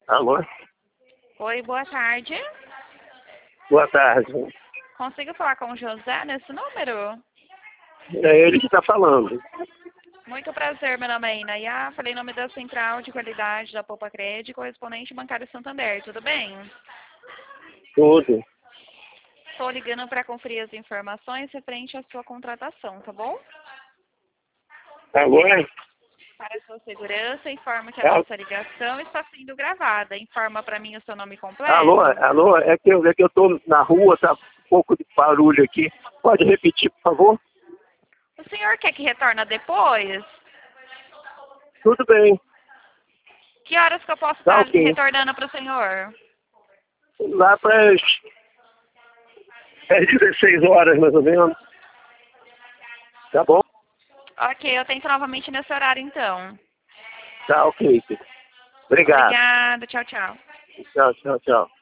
Alô? Oi, boa tarde. Boa tarde. Consigo falar com o José nesse número? É ele que está falando. Muito prazer, meu nome é Inaya. Falei em nome da Central de Qualidade da Poupa Cred, correspondente bancário Santander. Tudo bem? Tudo. Estou ligando para conferir as informações referente à sua contratação, tá bom? Alô? Para a sua segurança, informa que a Al- nossa ligação está sendo gravada. Informa para mim o seu nome Alô? completo. Alô? É que eu tô na rua, tá um pouco de barulho aqui. Pode repetir, por favor? O senhor quer que retorne depois? Tudo bem. Que horas que eu posso Tá estar ok. retornando para o senhor? Lá para as 16 horas, mais ou menos. Tá bom? Ok, eu tento novamente nesse horário então. Tá ok. Obrigado. Obrigada, tchau, tchau. Tchau, tchau, tchau.